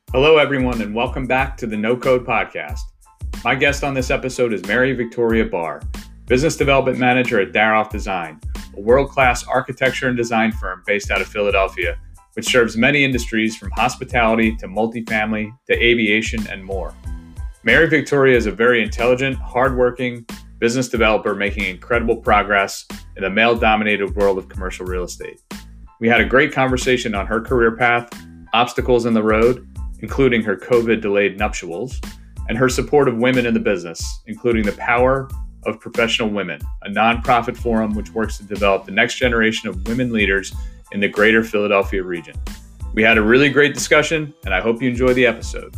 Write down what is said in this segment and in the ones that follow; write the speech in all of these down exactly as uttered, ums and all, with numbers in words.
Hello, everyone, and welcome back to the No Code Podcast. My guest on this episode is Mary Victoria Barr, Business Development Manager at Daroff Design, a world-class architecture and design firm based out of Philadelphia, which serves many industries from hospitality to multifamily to aviation and more. Mary Victoria is a very intelligent, hardworking business developer making incredible progress in the male-dominated world of commercial real estate. We had a great conversation on her career path, obstacles in the road, including her COVID-delayed nuptials, and her support of women in the business, including the Power of Professional Women, a nonprofit forum which works to develop the next generation of women leaders in the greater Philadelphia region. We had a really great discussion, and I hope you enjoy the episode.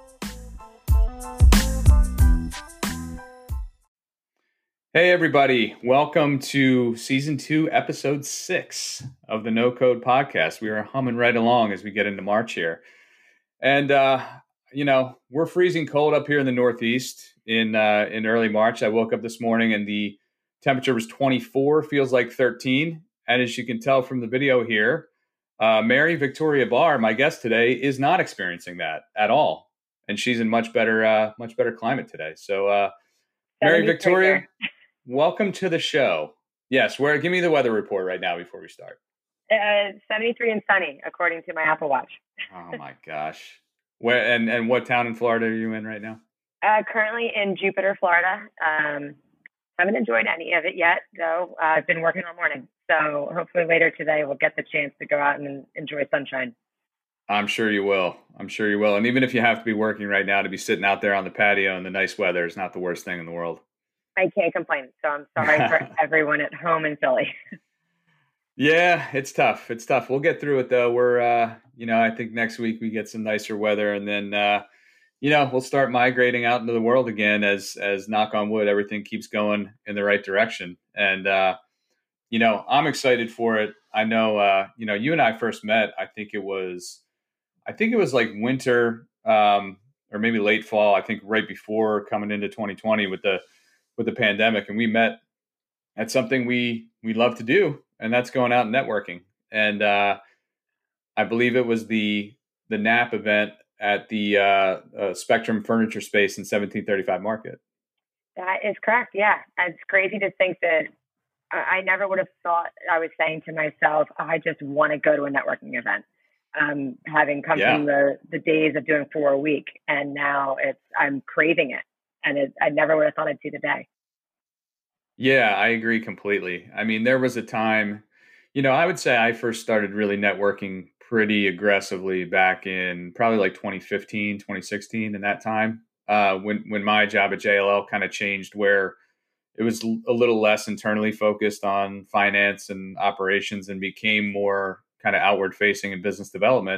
Hey, everybody. Welcome to Season two, Episode six of the No Code Podcast. We are humming right along as we get into March here. And, uh, you know, we're freezing cold up here in the Northeast in uh, in early March. I woke up this morning and the temperature was twenty-four, feels like thirteen. And as you can tell from the video here, uh, Mary Victoria Barr, my guest today, is not experiencing that at all. And she's in much better, uh, much better climate today. So, uh, Mary Victoria, welcome to the show. Yes, where? Give me the weather report right now before we start. Uh, seventy-three and sunny, according to my Apple Watch. Oh my gosh! Where and and what town in Florida are you in right now? Uh, currently in Jupiter, Florida. Um, haven't enjoyed any of it yet, though. Uh, I've been working all morning, so hopefully later today we'll get the chance to go out and enjoy sunshine. I'm sure you will. I'm sure you will. And even if you have to be working right now, to be sitting out there on the patio in the nice weather is not the worst thing in the world. I can't complain. So I'm sorry for everyone at home in Philly. Yeah, it's tough. It's tough. We'll get through it though. We're, uh, you know, I think next week we get some nicer weather, and then, uh, you know, we'll start migrating out into the world again as, as knock on wood, everything keeps going in the right direction. And, uh, you know, I'm excited for it. I know, uh, you know, you and I first met, I think it was, I think it was like winter, um, or maybe late fall, I think right before coming into twenty twenty with the, with the pandemic. And we met at something we, we love to do. And that's going out and networking. And uh, I believe it was the the N A P event at the uh, uh, Spectrum Furniture Space in seventeen thirty-five Market. That is correct. Yeah. It's crazy to think that I never would have thought. I was saying to myself, oh, I just want to go to a networking event. Um, having come yeah. from the, the days of doing four a week. And now it's I'm craving it. And it, I never would have thought I'd see the day. Yeah, I agree completely. I mean, there was a time, you know, I would say I first started really networking pretty aggressively back in probably like twenty fifteen, twenty sixteen, in that time, uh, when, when my job at J L L kind of changed, where it was a little less internally focused on finance and operations and became more kind of outward facing in business development.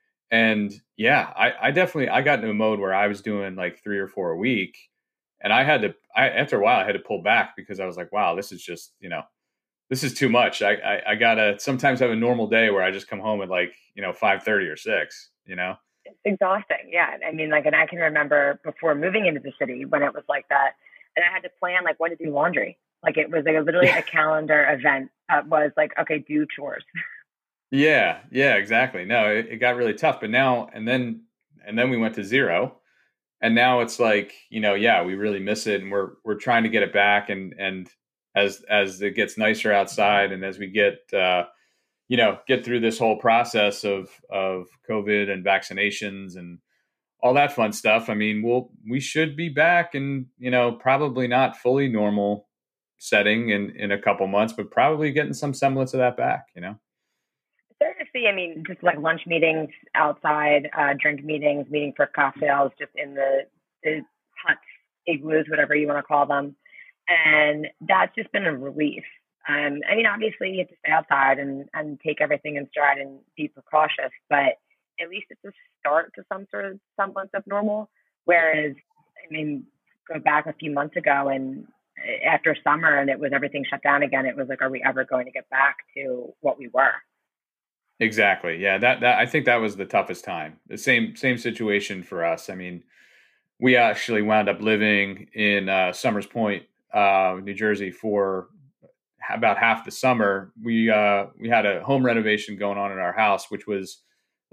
And yeah, I, I definitely, I got into a mode where I was doing like three or four a week. And I had to, I, after a while, I had to pull back because I was like, wow, this is just, you know, this is too much. I, I, I gotta sometimes have a normal day where I just come home at like, you know, five thirty or six, you know? It's exhausting. Yeah. I mean, like, and I can remember before moving into the city when it was like that. And I had to plan like when to do laundry. Like it was like a, literally a calendar event uh, was like, okay, do chores. Yeah. Yeah, exactly. No, it, it got really tough, but now, and then, and then we went to zero. And now it's like, you know, yeah, we really miss it, and we're we're trying to get it back. And and as as it gets nicer outside, and as we get, uh, you know, get through this whole process of of COVID and vaccinations and all that fun stuff, I mean, we'll we should be back, and you know, probably not fully normal setting in in a couple months, but probably getting some semblance of that back, you know. Starting to see, I mean, just like lunch meetings outside, uh, drink meetings, meeting for cocktails, just in the, the huts, igloos, whatever you want to call them. And that's just been a relief. Um, I mean, obviously you have to stay outside and, and take everything in stride and be precautious, but at least it's a start to some sort of semblance of normal. Whereas, I mean, go back a few months ago and after summer and it was everything shut down again, it was like, are we ever going to get back to what we were? Exactly. Yeah, that that I think that was the toughest time. The same same situation for us. I mean, we actually wound up living in uh, Summers Point, uh, New Jersey, for about half the summer. We uh, we had a home renovation going on in our house, which was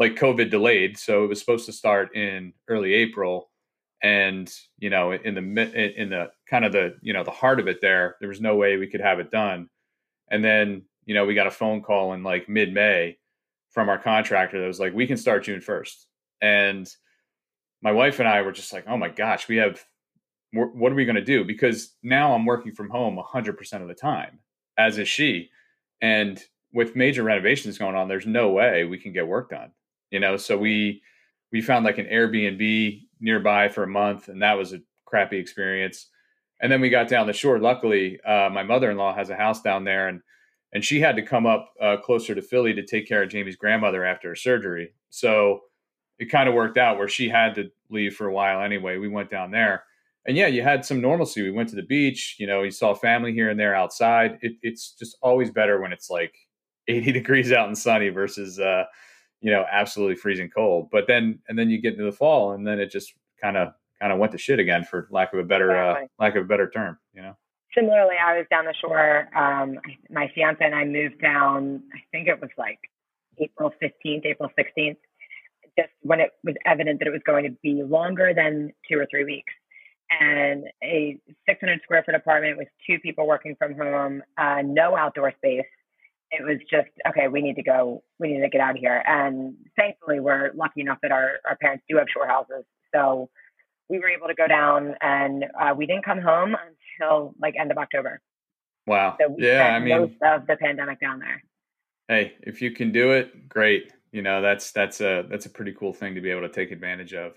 like COVID delayed. So it was supposed to start in early April. And, you know, in the, in the kind of the, you know, the heart of it there, there was no way we could have it done. And then, you know, we got a phone call in like mid-May from our contractor that was like, we can start June first. And my wife and I were just like, oh my gosh, we have, what are we going to do? Because now I'm working from home one hundred percent of the time, as is she. And with major renovations going on, there's no way we can get work done, you know? So we, we found like an Airbnb nearby for a month, and that was a crappy experience. And then we got down the shore. Luckily, uh, my mother-in-law has a house down there, and and she had to come up uh, closer to Philly to take care of Jamie's grandmother after her surgery. So it kind of worked out where she had to leave for a while anyway. We went down there. And yeah, you had some normalcy. We went to the beach, you know, you saw family here and there outside. It, it's just always better when it's like eighty degrees out and sunny versus, uh, you know, absolutely freezing cold. But then, and then you get into the fall, and then it just kind of, kind of went to shit again, for lack of a better, uh, lack of a better term, you know? Similarly, I was down the shore. Um, my fiance and I moved down, I think it was like April fifteenth, April sixteenth, just when it was evident that it was going to be longer than two or three weeks. And a six hundred square foot apartment with two people working from home, uh, no outdoor space. It was just, okay, we need to go, we need to get out of here. And thankfully, we're lucky enough that our, our parents do have shore houses. So we were able to go down, and uh, we didn't come home until like end of October. Wow. So we yeah, spent I mean, most of the pandemic down there. Hey, if you can do it, great. You know, that's, that's a, that's a pretty cool thing to be able to take advantage of.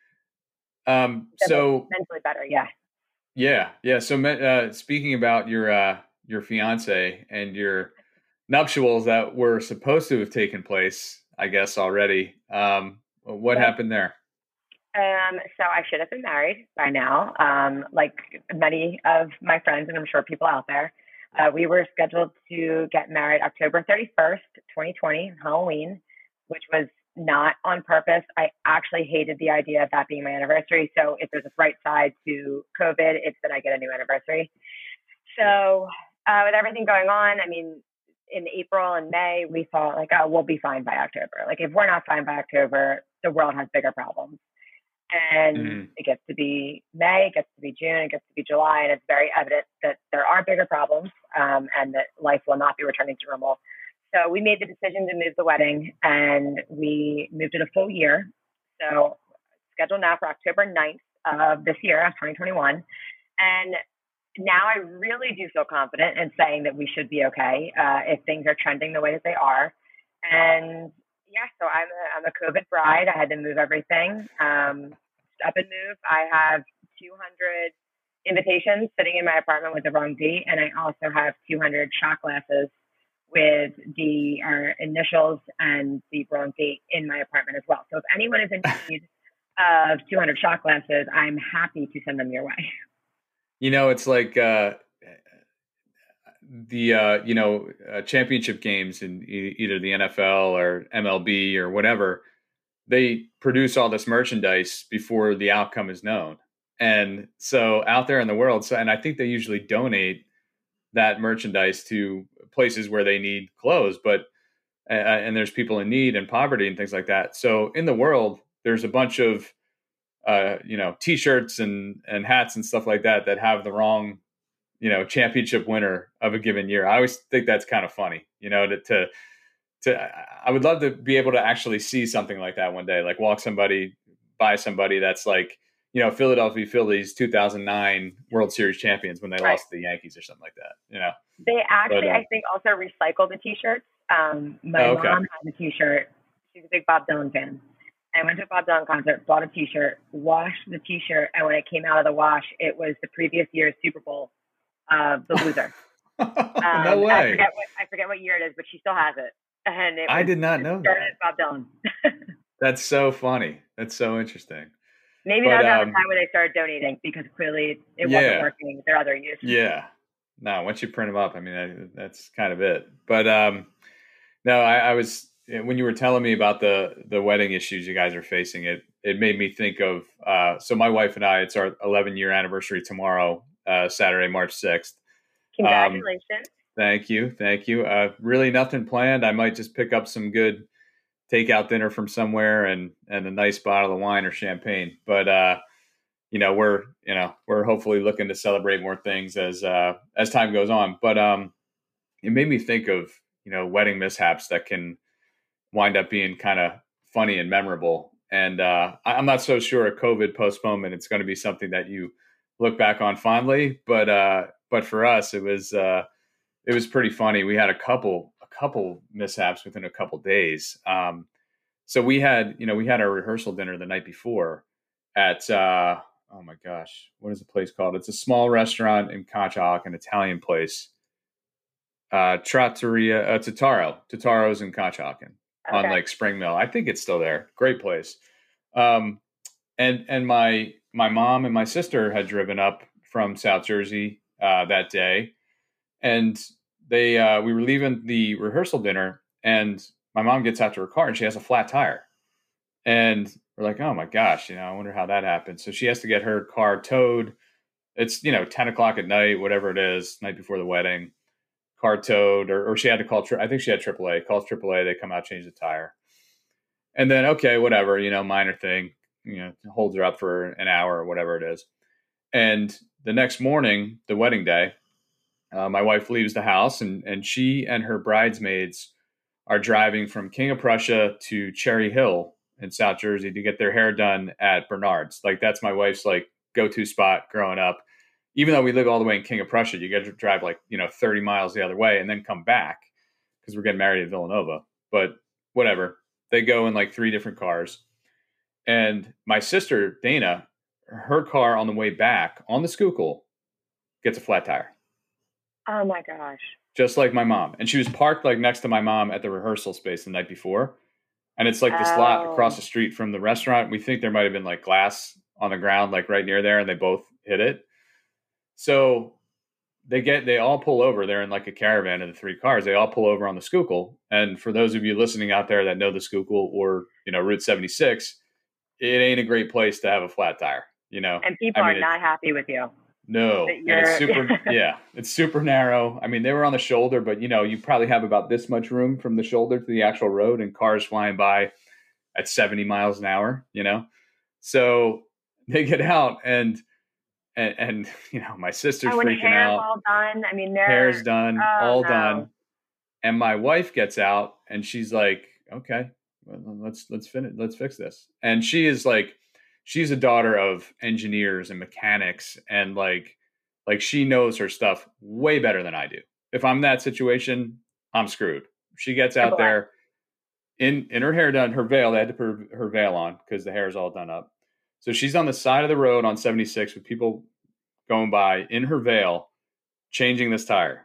Um, so mentally better. Yeah. Yeah. Yeah. So, uh, speaking about your, uh, your fiance and your nuptials that were supposed to have taken place, I guess already, um, what yeah. happened there? Um, so I should have been married by now. Um, like many of my friends, and I'm sure people out there, uh, we were scheduled to get married October thirty-first, twenty twenty, Halloween, which was not on purpose. I actually hated the idea of that being my anniversary. So if there's a bright side to COVID, it's that I get a new anniversary. So uh, with everything going on, I mean, in April and May, we thought like, oh, we'll be fine by October. Like if we're not fine by October, the world has bigger problems. And mm. it gets to be May, it gets to be June, it gets to be July, and it's very evident that there are bigger problems um, and that life will not be returning to normal. So we made the decision to move the wedding, and we moved it a full year. So scheduled now for October ninth of this year, twenty twenty-one. And now I really do feel confident in saying that we should be okay uh, if things are trending the way that they are. And yeah, so I'm a, I'm a COVID bride. I had to move everything, um, up and move. I have two hundred invitations sitting in my apartment with the wrong date. And I also have two hundred shot glasses with the our initials and the wrong date in my apartment as well. So if anyone is in need of two hundred shot glasses, I'm happy to send them your way. You know, it's like uh, the, uh, you know, uh, championship games in e- either the N F L or M L B or whatever, they produce all this merchandise before the outcome is known. And so out there in the world, so, and I think they usually donate that merchandise to places where they need clothes, but, uh, and there's people in need and poverty and things like that. So in the world, there's a bunch of, uh, you know, t-shirts and, and hats and stuff like that, that have the wrong, you know, championship winner of a given year. I always think that's kind of funny, you know, to, to, to, I would love to be able to actually see something like that one day, like walk somebody by somebody that's like, you know, Philadelphia Phillies two thousand nine World Series champions when they right. lost to the Yankees or something like that, you know. They actually, but, uh, I think, also recycle the T-shirts. Um, my oh, okay. mom had a T-shirt. She's a big Bob Dylan fan. I went to a Bob Dylan concert, bought a T-shirt, washed the T-shirt, and when it came out of the wash, it was the previous year's Super Bowl, uh, the loser. um, no way. I forget, what, I forget what year it is, but she still has it. And it was, I did not know that. Bob Dylan. That's so funny. That's so interesting. Maybe that was um, the time when they started donating, because clearly it yeah. wasn't working with their other use. Yeah. No, once you print them up, I mean, that, that's kind of it. But um, no, I, I was, when you were telling me about the the wedding issues you guys are facing, it it made me think of, uh, so my wife and I, it's our eleven year anniversary tomorrow, uh, Saturday, March sixth. Congratulations. Um, thank you. Thank you. Uh, really nothing planned. I might just pick up some good takeout dinner from somewhere and, and a nice bottle of wine or champagne. But, uh, you know, we're, you know, we're hopefully looking to celebrate more things as, uh, as time goes on. But, um, it made me think of, you know, wedding mishaps that can wind up being kind of funny and memorable. And, uh, I, I'm not so sure a COVID postponement, it's going to be something that you look back on fondly, but, uh, but for us, it was, uh, it was pretty funny. We had a couple, a couple mishaps within a couple days. Um, so we had, you know, we had our rehearsal dinner the night before at, uh, oh my gosh, what is the place called? It's a small restaurant in Conshohock, an Italian place. Uh, Trattoria, uh, Totaro, Totaro's in Conshohocken Okay. on like Spring Mill. I think it's still there. Great place. Um, and, and my, my mom and my sister had driven up from South Jersey, uh, that day. And they, uh, we were leaving the rehearsal dinner, and my mom gets out to her car and she has a flat tire. And we're like, oh my gosh, you know, I wonder how that happened. So she has to get her car towed. It's, you know, ten o'clock at night, whatever it is, night before the wedding, car towed, or, or she had to call, I think she had triple A, calls triple A. They come out, change the tire. And then, okay, whatever, you know, minor thing, you know, holds her up for an hour or whatever it is. And the next morning, the wedding day, Uh, my wife leaves the house, and, and she and her bridesmaids are driving from King of Prussia to Cherry Hill in South Jersey to get their hair done at Bernard's. Like, that's my wife's like go-to spot growing up. Even though we live all the way in King of Prussia, you get to drive like, you know, thirty miles the other way and then come back because we're getting married at Villanova. But whatever, they go in like three different cars. And my sister, Dana, her car on the way back on the Schuylkill gets a flat tire. Oh my gosh. Just like my mom. And she was parked like next to my mom at the rehearsal space the night before. And it's like this Oh. lot across the street from the restaurant. We think there might have been like glass on the ground, like right near there, and they both hit it. So they get, they all pull over. They're in like a caravan of the three cars. They all pull over on the Schuylkill. And for those of you listening out there that know the Schuylkill or, you know, Route seventy-six, it ain't a great place to have a flat tire, you know? And people I mean, are not happy with you. No, and it's super, yeah, it's super narrow. I mean, they were on the shoulder, but you know, you probably have about this much room from the shoulder to the actual road, and cars flying by at seventy miles an hour, you know? So they get out and, and, and you know, my sister's oh, when freaking hair's out. all done. I mean, they're, Hair's done, oh, all no. done. And my wife gets out and she's like, okay, well, let's, let's finish, let's fix this. And she is like, she's a daughter of engineers and mechanics, and like, like she knows her stuff way better than I do. If I'm in that situation, I'm screwed. She gets out there in, in her hair done, her veil, they had to put her veil on because the hair is all done up. So she's on the side of the road on seventy-six with people going by in her veil, changing this tire.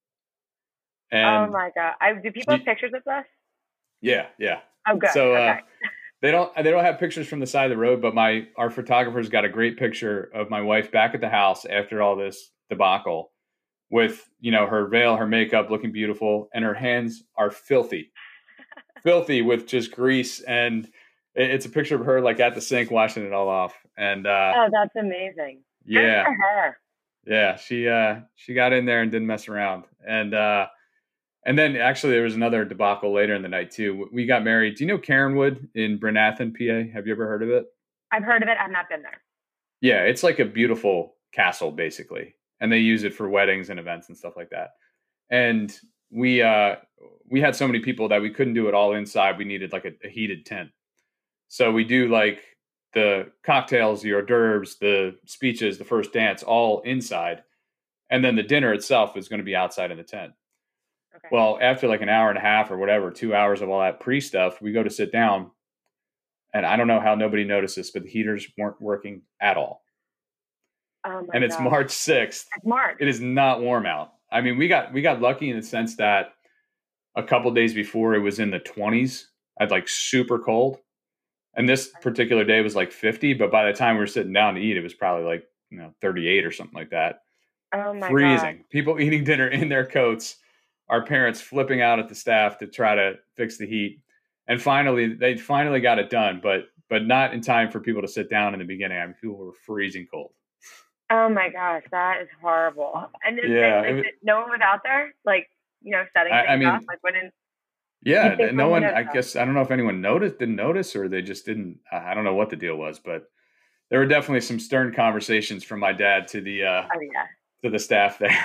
And oh my God. I, do people she, have pictures of this? Yeah. Yeah. Oh, good. So, okay. uh, They don't. They don't have pictures from the side of the road, but my our photographer's got a great picture of my wife back at the house after all this debacle, with you know her veil, her makeup looking beautiful, and her hands are filthy, filthy with just grease, and it's a picture of her like at the sink washing it all off. And uh, oh, that's amazing. Yeah, good for her. Yeah, she uh, she got in there and didn't mess around, and. Uh, And then actually there was another debacle later in the night too. We got married. Do you know Caronwood in Brenathan, P A? Have you ever heard of it? I've heard of it. I've not been there. Yeah, it's like a beautiful castle basically. And they use it for weddings and events and stuff like that. And we uh, we had so many people that we couldn't do it all inside. We needed like a, a heated tent. So we do like the cocktails, the hors d'oeuvres, the speeches, the first dance, all inside. And then the dinner itself is going to be outside in the tent. Okay. Well, after like an hour and a half or whatever, two hours of all that pre stuff, we go to sit down, and I don't know how nobody noticed this, but the heaters weren't working at all. Oh my and it's God. March sixth. It's March. It is not warm out. I mean, we got we got lucky in the sense that a couple days before it was in the twenties. I'd like super cold, and this particular day was like fifty. But by the time we were sitting down to eat, it was probably like you know thirty-eight or something like that. Oh my Freezing. God. People eating dinner in their coats. Our parents flipping out at the staff to try to fix the heat. And finally, they finally got it done, but but not in time for people to sit down in the beginning. I mean, people were freezing cold. Oh my gosh, that is horrible. And is, Yeah, like, it was, no one was out there, like, you know, setting I, things I mean, up? Like, wouldn't... Yeah, You think and we're no one one, of I the, guess, I don't know if anyone noticed, didn't notice, or they just didn't. I I don't know what the deal was, but there were definitely some stern conversations from my dad to the uh, oh yeah. to the staff there.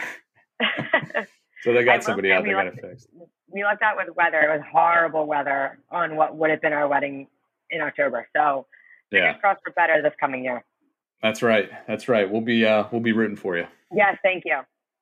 So they I got will somebody say out we there, got looked, it fixed. we looked out with weather. It was horrible weather on what would have been our wedding in October. So fingers Yeah, crossed for better this coming year. that's right. That's right. We'll be uh, we'll be rooting for you. Yes, thank you.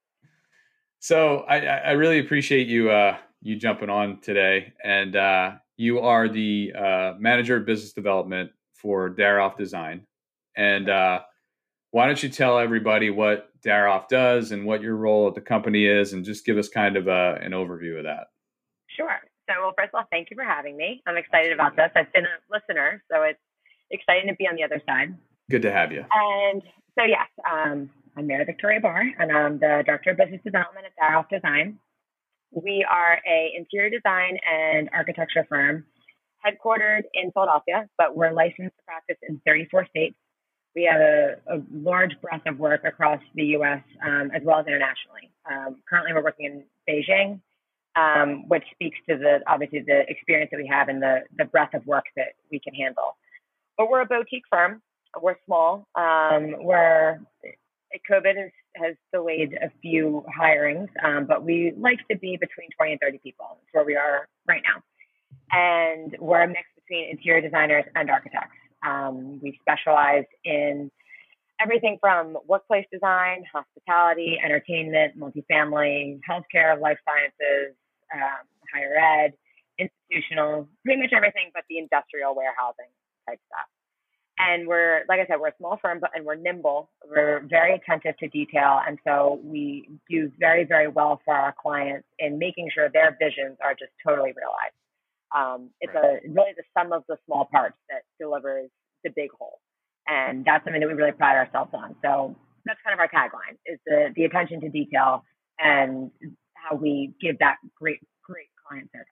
So I, I I really appreciate you uh, you jumping on today, and uh, you are the uh, manager of business development for Daroff Design. And uh, why don't you tell everybody what Daroff does and what your role at the company is, and just give us kind of a, an overview of that. Sure. So, well, first of all, thank you for having me. I'm excited about Absolutely. this. I've been a listener, so it's exciting to be on the other side. Good to have you. And so, yes, um, I'm Mary Victoria Barr, and I'm the Director of Business Development at Daroff Design. We are a interior design and architecture firm headquartered in Philadelphia, but we're licensed to practice in thirty-four states. We have a, a large breadth of work across the U S um, as well as internationally. Um, currently, we're working in Beijing, um, which speaks to the obviously the experience that we have and the the breadth of work that we can handle. But we're a boutique firm. We're small. Um, we're COVID has, has delayed a few hirings, um, but we like to be between twenty and thirty people. That's where we are right now. And we're a mix between interior designers and architects. Um, we specialize in everything from workplace design, hospitality, entertainment, multifamily, healthcare, life sciences, um, higher ed, institutional, pretty much everything but the industrial warehousing type stuff. And we're, like I said, we're a small firm, but and we're nimble. We're very attentive to detail, and so we do very, very well for our clients in making sure their visions are just totally realized. Um, it's Right. a really the sum of the small parts that delivers the big whole, and that's something that we really pride ourselves on. So that's kind of our tagline: is the the attention to detail and how we give that great, great client service.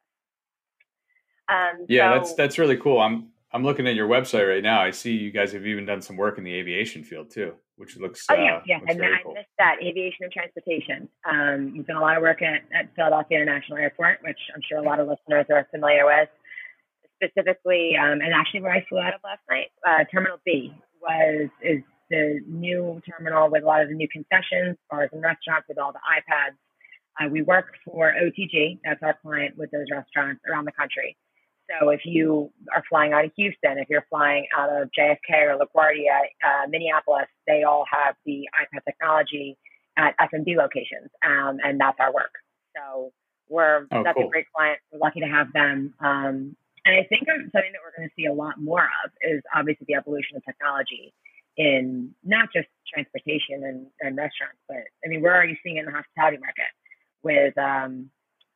Um, Yeah, that's so that's really cool. I'm I'm looking at your website right now. I see you guys have even done some work in the aviation field too, which looks Oh yeah, uh, yeah. looks I, very I cool. missed that aviation and transportation. Um, you've done a lot of work at, at Philadelphia International Airport, which I'm sure a lot of listeners are familiar with. Specifically, um, and actually where I flew out of last night, uh, Terminal B was is the new terminal with a lot of the new concessions, bars and restaurants with all the iPads. Uh, we work for O T G, that's our client with those restaurants around the country. So if you are flying out of Houston, if you're flying out of J F K or LaGuardia, uh, Minneapolis, they all have the iPad technology at F and B locations, um, and that's our work. So we're Oh, that's a cool. great client. We're lucky to have them. Um, and I think something that we're going to see a lot more of is obviously the evolution of technology in not just transportation and, and restaurants, but I mean, we're already seeing it in the hospitality market with um,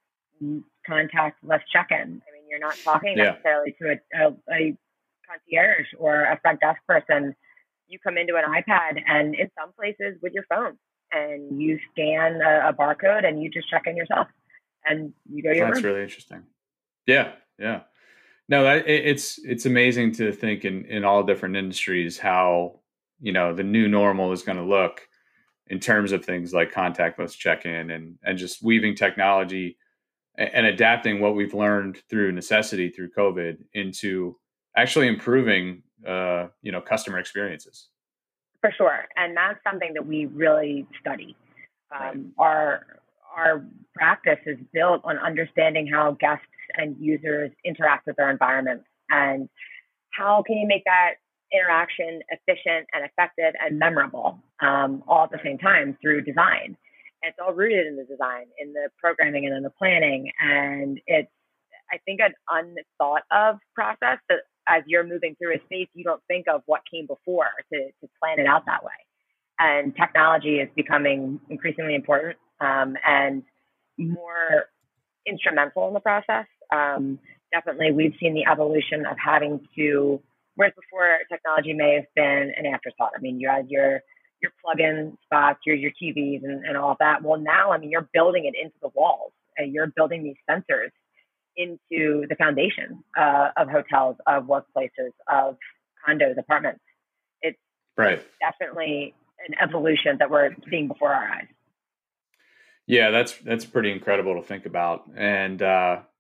contactless check-in. I mean, you're not talking Yeah, necessarily to a, a, a concierge or a front desk person. You come into an iPad and in some places with your phone and you scan a, a barcode and you just check in yourself and you go to your that's room. really interesting. Yeah, yeah. No, that, it, it's it's amazing to think in in all different industries how, you know, the new normal is going to look in terms of things like contactless check-in and and just weaving technology and, and adapting what we've learned through necessity through COVID into actually improving uh, you know, customer experiences. For sure. And that's something that we really study. Right. Um, our our practice is built on understanding how guests and users interact with their environments and how can you make that interaction efficient and effective and memorable um, all at the Right. same time through design. And it's all rooted in the design, in the programming and in the planning. And it's, I think, an unthought of process that as you're moving through a space, you don't think of what came before to, to plan it out that way. And technology is becoming increasingly important um, and more instrumental in the process. Um, definitely, we've seen the evolution of having to, whereas before technology may have been an afterthought. I mean, you had your your plug-in spots, your your T Vs, and, and all of that. Well, now, I mean, you're building it into the walls. And you're building these sensors into the foundation uh, of hotels, of workplaces, of condos, apartments. It's Right. definitely an evolution that we're seeing before our eyes. Yeah, that's that's pretty incredible to think about. And uh,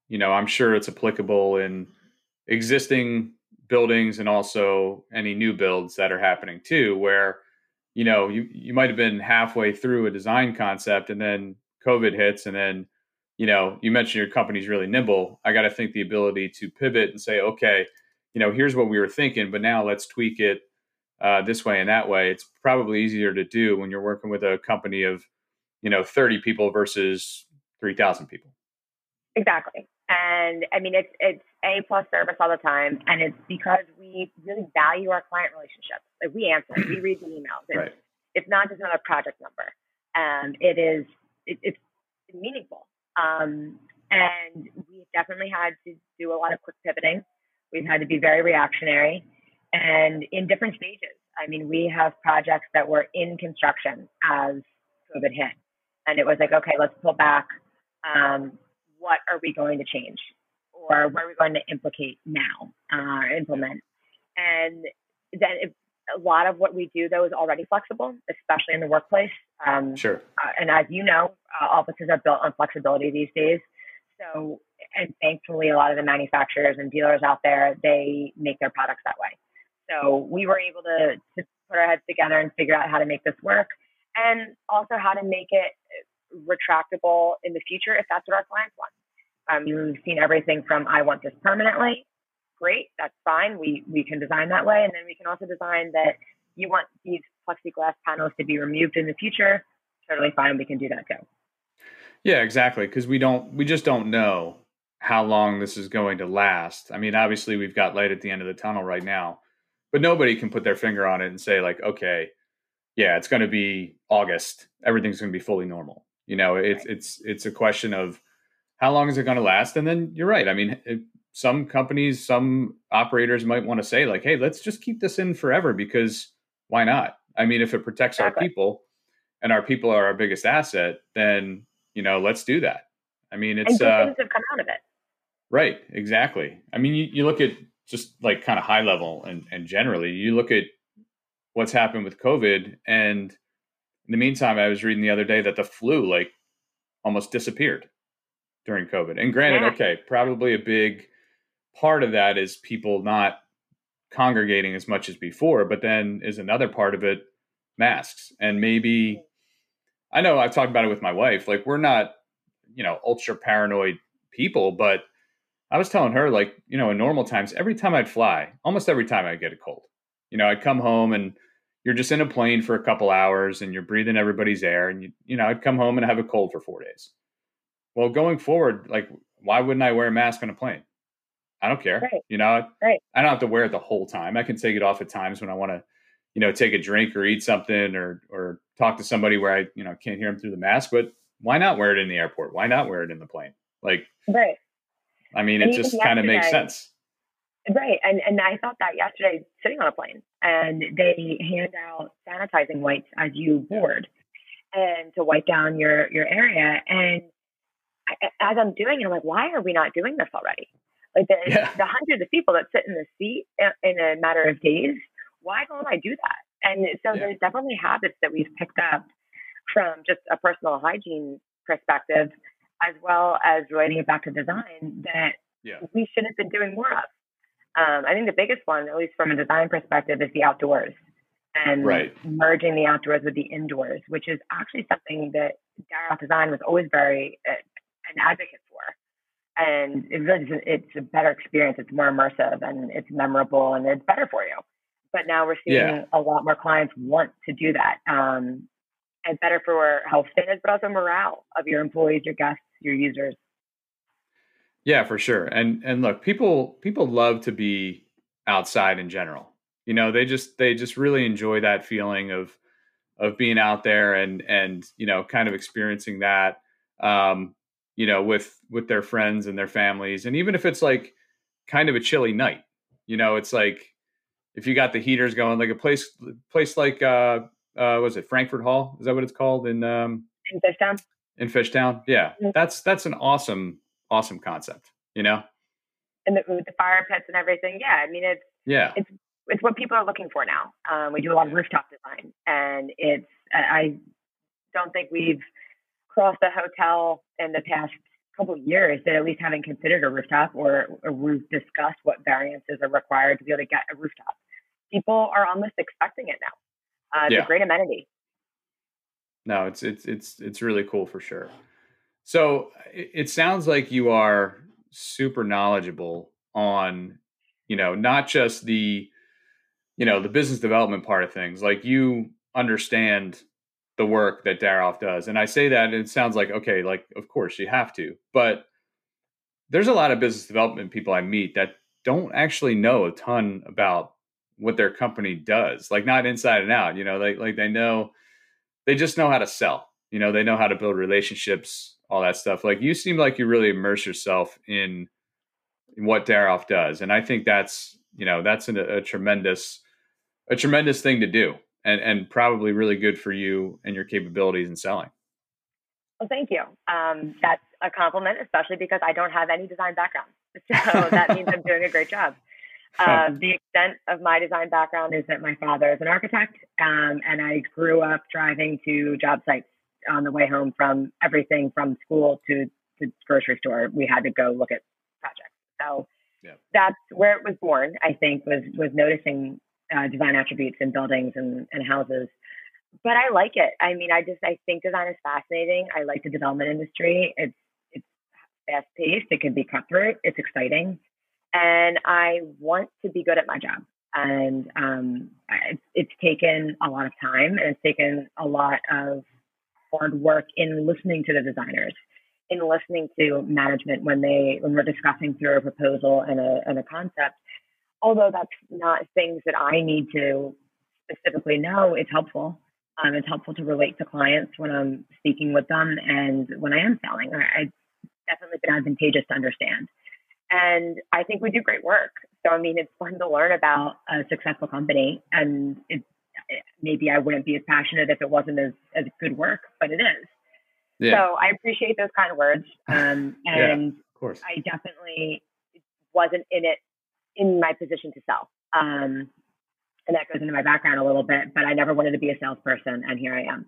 you know, I'm sure it's applicable in existing buildings and also any new builds that are happening too, where, you know, you, you might have been halfway through a design concept and then COVID hits. And then, you know, you mentioned your company's really nimble. I got to think the ability to pivot and say, okay, you know, here's what we were thinking, but now let's tweak it uh, this way and that way. It's probably easier to do when you're working with a company of, you know, thirty people versus three thousand people. Exactly. And I mean, it's, it's A plus service all the time. And it's because we really value our client relationships. Like we answer, we read the emails. It's, Right. it's not just another project number. Um, it is, it, it's meaningful. Um, and we definitely had to do a lot of quick pivoting. We've had to be very reactionary and in different stages. I mean, we have projects that were in construction as COVID hit. And it was like, okay, let's pull back. Um, what are we going to change? Or what are we going to implicate now, uh, implement? And then if, a lot of what we do, though, is already flexible, especially in the workplace. Um, Sure. Uh, and as you know, uh, offices are built on flexibility these days. So, and thankfully, a lot of the manufacturers and dealers out there, they make their products that way. So we were able to, to put our heads together and figure out how to make this work, and also how to make it retractable in the future if that's what our clients want. Um, we've seen everything from I want this permanently. Great, that's fine. We we can design that way, and then we can also design that you want these plexiglass panels to be removed in the future. Totally fine. We can do that too. Yeah, exactly. Because we don't, we just don't know how long this is going to last. I mean, obviously, we've got light at the end of the tunnel right now, but nobody can put their finger on it and say, like, okay, yeah, it's going to be August. Everything's going to be fully normal. You know, it's Right. it's it's a question of how long is it going to last? And then you're right. I mean, it, some companies, some operators might want to say, like, hey, let's just keep this in forever because why not? I mean, if it protects our Exactly. people and our people are our biggest asset, then, you know, let's do that. I mean, And it's good uh, things have come out of it. right. Exactly. I mean, you, you look at just like kind of high level and, and generally, you look at what's happened with COVID. And in the meantime, I was reading the other day that the flu like almost disappeared during COVID. And granted, Yeah. okay, probably a big part of that is people not congregating as much as before, but then is another part of it masks. And maybe, I know I've talked about it with my wife, like we're not, you know, ultra paranoid people, but I was telling her, like, you know, in normal times, every time I'd fly, almost every time I'd get a cold. You know, I'd come home and you're just in a plane for a couple hours and you're breathing everybody's air. And, you, you know, I'd come home and have a cold for four days. Well, going forward, like, why wouldn't I wear a mask on a plane? I don't care. Right. You know, Right. I don't have to wear it the whole time. I can take it off at times when I want to, you know, take a drink or eat something or, or talk to somebody where I, you know, can't hear them through the mask, but why not wear it in the airport? Why not wear it in the plane? Like, Right. I mean, And it even just kind of makes yesterday- sense. Right. And and I thought that yesterday sitting on a plane, and they hand out sanitizing wipes as you board and to wipe down your, your area. And I, as I'm doing it, I'm like, why are we not doing this already? Like the, Yeah. the hundreds of people that sit in the seat in, in a matter of days, why don't I do that? And so Yeah. there's definitely habits that we've picked up from just a personal hygiene perspective, as well as relating it back to design, that Yeah. we should have been doing more of. Um, I think the biggest one, at least from a design perspective, is the outdoors and Right. merging the outdoors with the indoors, which is actually something that Daroff Design was always very uh, an advocate for. And it really is, it's a better experience. It's more immersive and it's memorable and it's better for you. But now we're seeing Yeah. a lot more clients want to do that. Um, and better for health standards, but also morale of your employees, your guests, your users. Yeah, for sure. And and look, people people love to be outside in general. You know, they just they just really enjoy that feeling of of being out there and and you know, kind of experiencing that um, you know, with with their friends and their families. And even if it's like kind of a chilly night, you know, it's like if you got the heaters going, like a place place like uh uh was it Frankfurt Hall? Is that what it's called in um In Fishtown? in Fishtown? Yeah. Mhm. That's that's an awesome awesome concept, you know? And the, with the fire pits and everything. Yeah, I mean, it's Yeah. it's it's what people are looking for now. Um, we do a lot of rooftop design, and it's I don't think we've crossed a hotel in the past couple of years that at least haven't considered a rooftop or, or we've discussed what variances are required to be able to get a rooftop. People are almost expecting it now. Uh, it's Yeah. a great amenity. No, it's it's it's it's really cool for sure. So it, it sounds like you are super knowledgeable on, you know, not just the, you know, the business development part of things. Like you understand the work that Daroff does. And I say that and it sounds like, okay, like, of course you have to, but there's a lot of business development people I meet that don't actually know a ton about what their company does, like not inside and out, you know, like, like they know, they just know how to sell, you know, they know how to build relationships, all that stuff. Like you seem like you really immerse yourself in, in what Daroff does. And I think that's, you know, that's an, a tremendous, a tremendous thing to do and, and probably really good for you and your capabilities in selling. Well, thank you. Um, that's a compliment, especially because I don't have any design background. So that means I'm doing a great job. Uh, the extent of my design background is that my father is an architect, um, and I grew up driving to job sites on the way home from everything from school to the grocery store. We had to go look at projects. So yeah. That's where it was born, I think, was was noticing uh, design attributes in buildings and, and houses. But I like it. I mean, I just, I think design is fascinating. I like the development industry. It's, it's fast paced. It can be cutthroat. It's exciting. And I want to be good at my job. And um, it's, it's taken a lot of time, and it's taken a lot of hard work in listening to the designers, in listening to management when they, when we're discussing through a proposal and a, and a concept. Although that's not things that I need to specifically know, it's helpful. Um, it's helpful to relate to clients when I'm speaking with them and when I am selling. I, it's definitely been advantageous to understand. And I think we do great work. So, I mean, it's fun to learn about a successful company. And it, it, maybe I wouldn't be as passionate if it wasn't as, as good work, but it is. Yeah. So I appreciate those kind of words. Um, and yeah, of course. I definitely wasn't in it in my position to sell. Um, and that goes into my background a little bit, but I never wanted to be a salesperson, and here I am.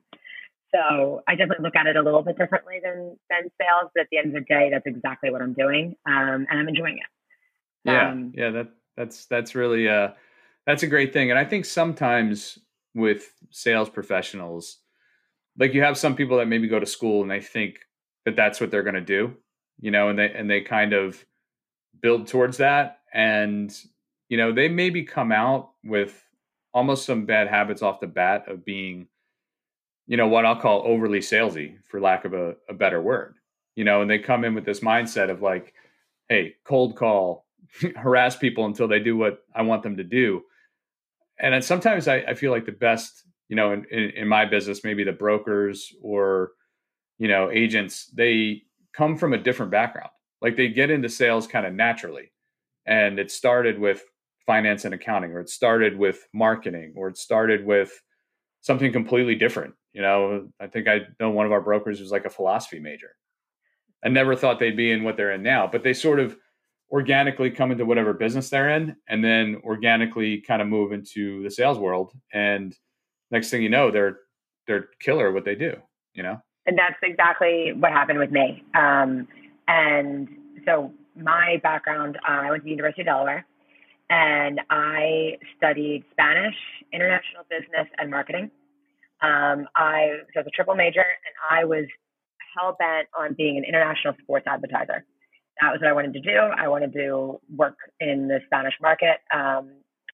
So I definitely look at it a little bit differently than, than sales, but at the end of the day, that's exactly what I'm doing, um, and I'm enjoying it. Yeah, um, yeah, that that's that's really uh, that's a great thing, and I think sometimes with sales professionals, like you have some people that maybe go to school and they think that that's what they're going to do, you know, and they and they kind of build towards that, and you know, they maybe come out with almost some bad habits off the bat of being, you know, what I'll call overly salesy, for lack of a, a better word, you know, and they come in with this mindset of like, hey, cold call, harass people until they do what I want them to do. And then sometimes I, I feel like the best, you know, in, in, in my business, maybe the brokers or, you know, agents, they come from a different background. Like they get into sales kind of naturally. And it started with finance and accounting, or it started with marketing, or it started with something completely different. You know, I think I know one of our brokers was like a philosophy major. I never thought they'd be in what they're in now, but they sort of organically come into whatever business they're in, and then organically kind of move into the sales world. And next thing you know, they're they're killer at what they do, you know? And that's exactly what happened with me. Um, and so my background, uh, I went to the University of Delaware, and I studied Spanish, international business, and marketing. Um, I was a triple major, and I was hell bent on being an international sports advertiser. That was what I wanted to do. I wanted to work in the Spanish market. Um,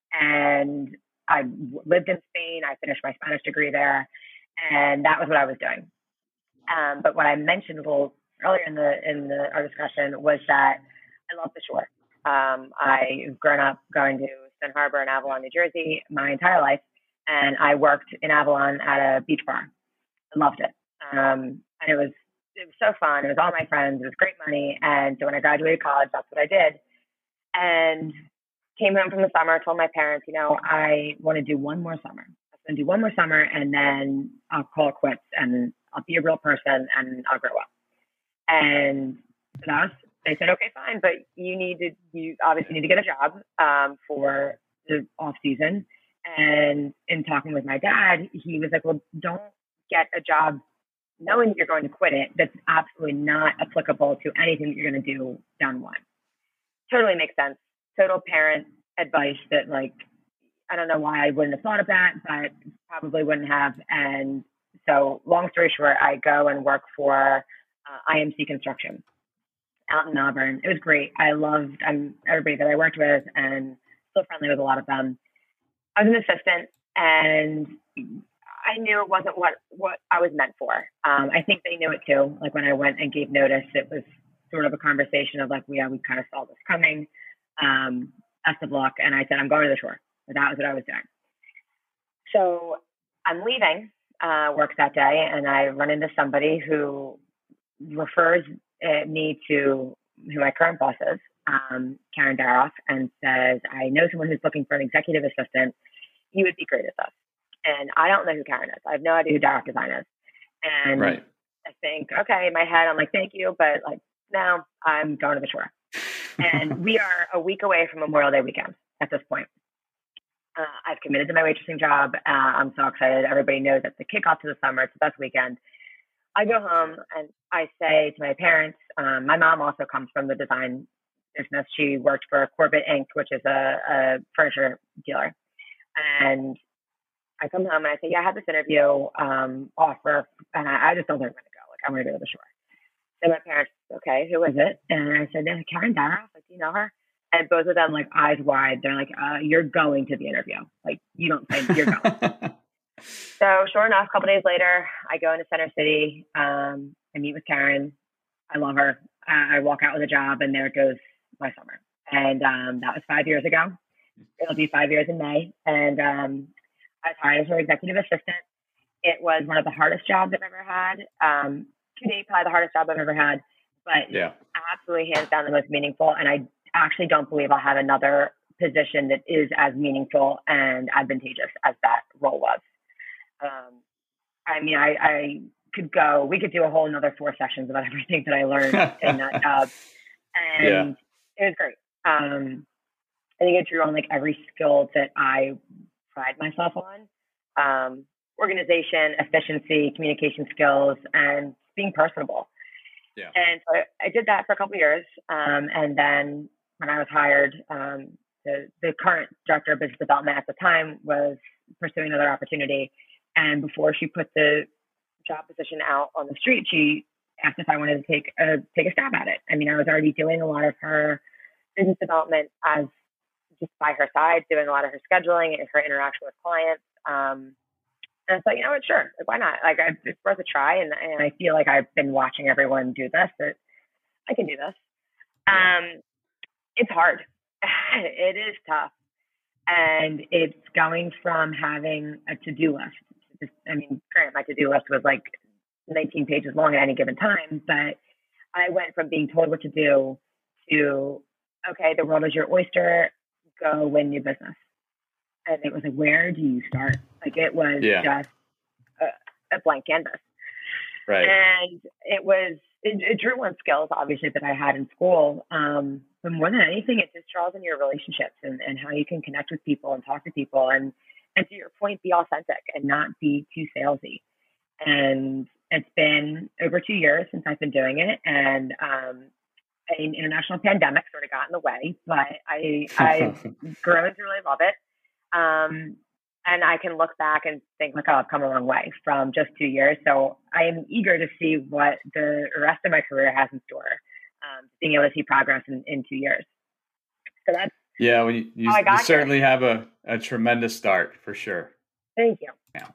and I lived in Spain. I finished my Spanish degree there, and that was what I was doing. Um, but what I mentioned a little earlier in the in the, our discussion was that I love the shore. Um, I've grown up going to Stone Harbor in Avalon, New Jersey, my entire life, and I worked in Avalon at a beach bar. I loved it, um, and it was it was so fun. It was all my friends. It was great money, and so when I graduated college, that's what I did. And came home from the summer, told my parents, you know, I want to do one more summer. I'm going to do one more summer, and then I'll call it quits, and I'll be a real person, and I'll grow up. And so that was, they said, okay, fine, but you need to, you obviously need to get a job um, for the off season. And in talking with my dad, he was like, well, don't get a job knowing that you're going to quit it, that's absolutely not applicable to anything that you're going to do down the line. Totally makes sense. Total parent advice that, like, I don't know why I wouldn't have thought of that, but probably wouldn't have. And so long story short, I go and work for uh, I M C Construction out in Auburn. It was great. I loved um, everybody that I worked with and still friendly with a lot of them. I was an assistant and I knew it wasn't what, what I was meant for. Um, I think they knew it too. Like when I went and gave notice, it was sort of a conversation of like, yeah, we kind of saw this coming. Um, best of luck. And I said, I'm going to the shore. But that was what I was doing. So I'm leaving uh, work that day and I run into somebody who refers uh, me to who my current boss is, um, Karen Daroff, and says, I know someone who's looking for an executive assistant. You would be great at this. And I don't know who Karen is. I have no idea who Daroff Design is. And right. I think, okay, in my head, I'm like, thank you. But like, no, I'm going to the shore. And we are a week away from Memorial Day weekend at this point. Uh, I've committed to my waitressing job. Uh, I'm so excited. Everybody knows it's the kickoff to the summer. It's the best weekend. I go home and I say to my parents, um, my mom also comes from the design business. She worked for Corbett Incorporated, which is a, a furniture dealer. And I come home and I say, yeah, I had this interview um, offer and I, I just don't think I'm going to go. Like, I'm going to go to the shore. And my parents, okay, who is it? And I said, yeah, Karen Daroff. Like, do you know her? And both of them, like, eyes wide. They're like, uh, you're going to the interview. Like, you don't say you're going. So sure enough, a couple days later, I go into Center City. Um, I meet with Karen. I love her. Uh, I walk out with a job, and there goes my summer. And um, that was five years ago. It'll be five years in May. And um, I was hired as her executive assistant. It was one of the hardest jobs I've ever had. Um, to date, probably the hardest job I've ever had. But yeah, absolutely hands down the most meaningful. And I actually don't believe I'll have another position that is as meaningful and advantageous as that role was. Um, I mean, I, I could go, we could do a whole another four sessions about everything that I learned in that job. And yeah. It was great. Um, I think it drew on like every skill that I pride myself on. Um, organization, efficiency, communication skills, and being personable. Yeah. And so I, I did that for a couple of years. Um, and then when I was hired, um, the, the current director of business development at the time was pursuing another opportunity. And before she put the job position out on the street, she asked if I wanted to take a, take a stab at it. I mean, I was already doing a lot of her business development as just by her side, doing a lot of her scheduling and her interaction with clients. Um, and so, you know what, sure, like, why not? Like, I, it's worth a try. And, and I feel like I've been watching everyone do this, that I can do this. Um, it's hard. It is tough. And it's going from having a to-do list. Just, I mean, granted, my to-do list was like nineteen pages long at any given time, but I went from being told what to do to, okay, the world is your oyster, go win new business. And it was like, where do you start? Like, it was yeah. just a, a blank canvas. Right. And it was, it, it drew on skills, obviously, that I had in school. Um, but more than anything, it just draws on your relationships and, and how you can connect with people and talk to people. And, and to your point, be authentic and not be too salesy. And it's been over two years since I've been doing it. And um, an international pandemic sort of got in the way, but I, I've grown to really love it. Um, and I can look back and think, like, oh, I've come a long way from just two years. So I am eager to see what the rest of my career has in store, um, being able to see progress in, in two years. So that's yeah, well, you, you, you certainly have a, a tremendous start for sure. Thank you. Yeah.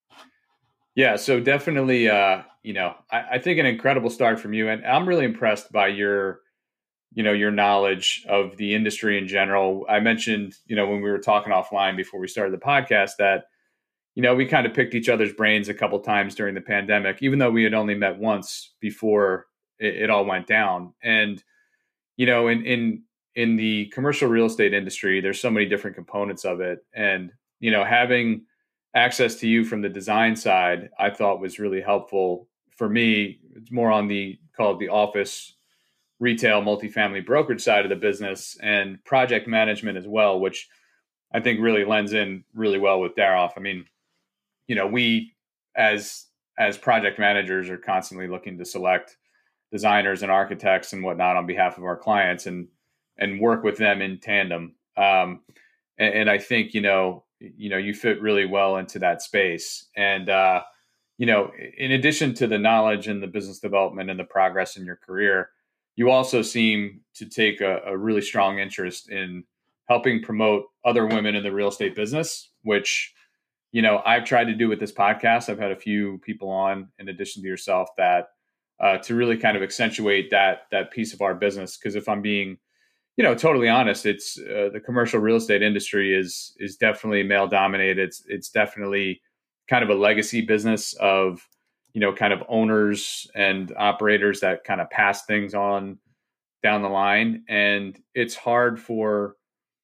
Yeah. So definitely, uh, you know, I, I think an incredible start from you. And I'm really impressed by your, you know, your knowledge of the industry in general. I mentioned, you know, when we were talking offline before we started the podcast that, you know, we kind of picked each other's brains a couple times during the pandemic, even though we had only met once before it, it all went down. And, you know, in, in, in the commercial real estate industry, there's so many different components of it. And, you know, having access to you from the design side, I thought was really helpful for me. It's more on the, call it the office retail multifamily brokerage side of the business and project management as well, which I think really lends in really well with Daroff. I mean, you know, we as as project managers are constantly looking to select designers and architects and whatnot on behalf of our clients and and work with them in tandem. Um, and, and I think, you know, you know, you fit really well into that space. And, uh, you know, in addition to the knowledge and the business development and the progress in your career, you also seem to take a, a really strong interest in helping promote other women in the real estate business, which, you know, I've tried to do with this podcast. I've had a few people on in addition to yourself that uh, to really kind of accentuate that that piece of our business. Because if I'm being, you know, totally honest, it's uh, the commercial real estate industry is is definitely male dominated. It's it's definitely kind of a legacy business of, you know, kind of owners and operators that kind of pass things on down the line. And it's hard for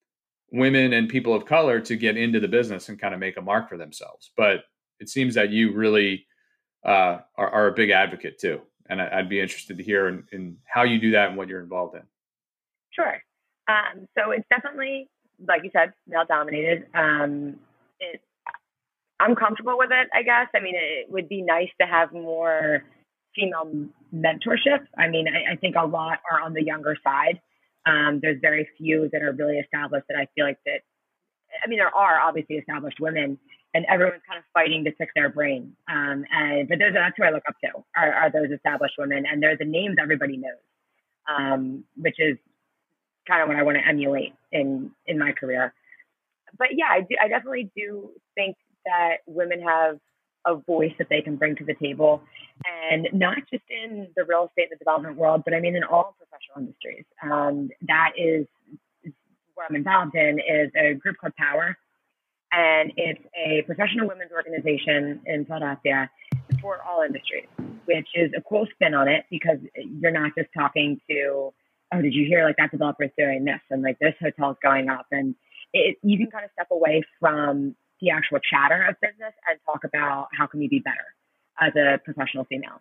women and people of color to get into the business and kind of make a mark for themselves. But it seems that you really uh, are, are a big advocate too. And I, I'd be interested to hear in, in how you do that and what you're involved in. Sure. Um, so it's definitely, like you said, male dominated. Um, it, I'm comfortable with it, I guess. I mean, it would be nice to have more female mentorship. I mean, I, I think a lot are on the younger side. Um, there's very few that are really established that I feel like that, I mean, there are obviously established women and everyone's kind of fighting to pick their brain. Um, and, but those, that's who I look up to are, are those established women. And they're the names everybody knows, um, which is kind of what I want to emulate in, in my career. But yeah, I, do, I definitely do think that women have a voice that they can bring to the table, and not just in the real estate and the development world, but I mean in all professional industries. Um, that is what I'm involved in is a group called Power, and it's a professional women's organization in Philadelphia for all industries, which is a cool spin on it because you're not just talking to, oh, did you hear like that developer's doing this and like this hotel's going up, and it, you can kind of step away from the actual chatter of business and talk about how can you be better as a professional female.